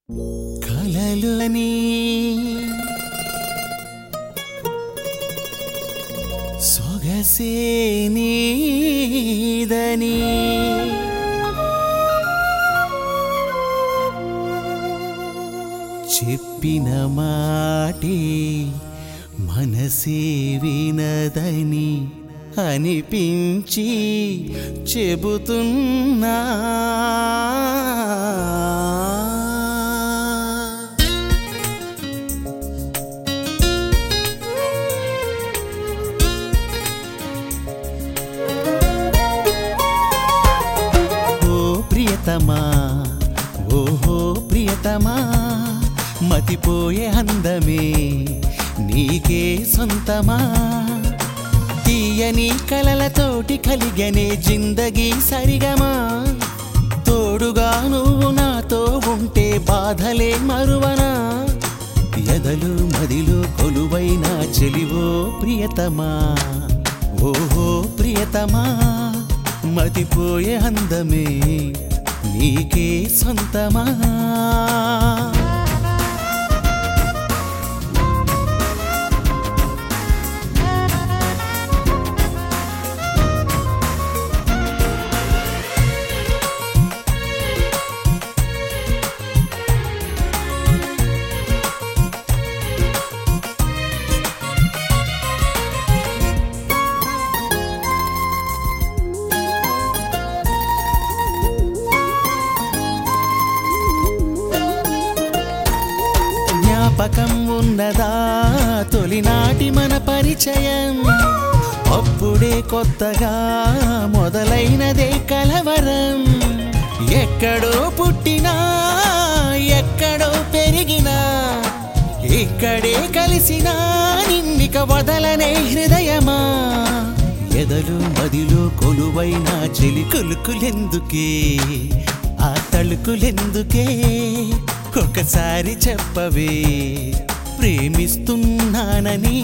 కలలుని సొగసే నీదని చెప్పిన మాటే మనసే వినదని అనిపించి చెబుతున్నా ఓ ప్రియతమా ఓహో ప్రియతమా మతిపోయే అందమే నీకే సొంతమా తీయని కలలతోటి కలిగనే జిందగీ సరిగమా తోడుగా నువ్వు నాతో ఉంటే బాధలే మరువనా ఎదలు మదిలో కొలువైన చెలివో ప్రియతమా ఓహో ప్రియతమా మతిపోయే అందమే నీకే సొంతమా జ్ఞాపకం ఉన్నదా తొలినాటి మన పరిచయం అప్పుడే కొత్తగా మొదలైనదే కలవరం ఎక్కడో పుట్టినా ఎక్కడో పెరిగినా ఇక్కడే కలిసినా నిన్నిక వదలనే హృదయమా ఎదలు మదిలో కొలువైన చెలి కొలుకులెందుకే ఆ తళుకులెందుకే ఒకసారి చెప్పవే ప్రేమిస్తున్నానని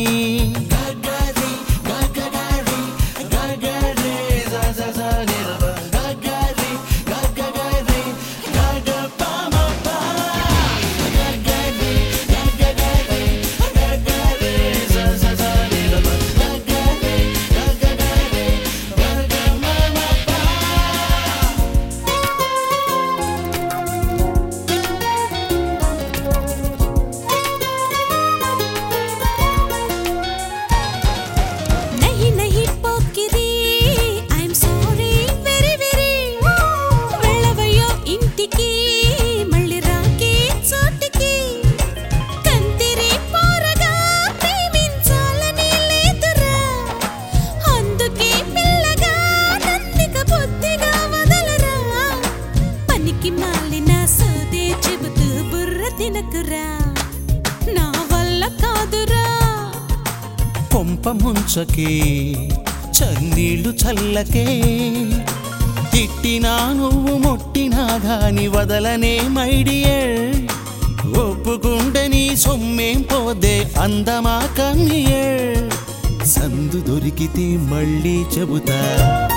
నా వల్ల కాదురా కొంప ముంచకే చన్నీళ్ళు చల్లకే తిట్టినా నువ్వు ముట్టినా గాని వదలనే మైడియర్ ఒప్పుకుంటే నీ సొమ్మేం పోదే అందమా కన్నియర్ సందు దొరికితే మళ్ళీ చెబుతా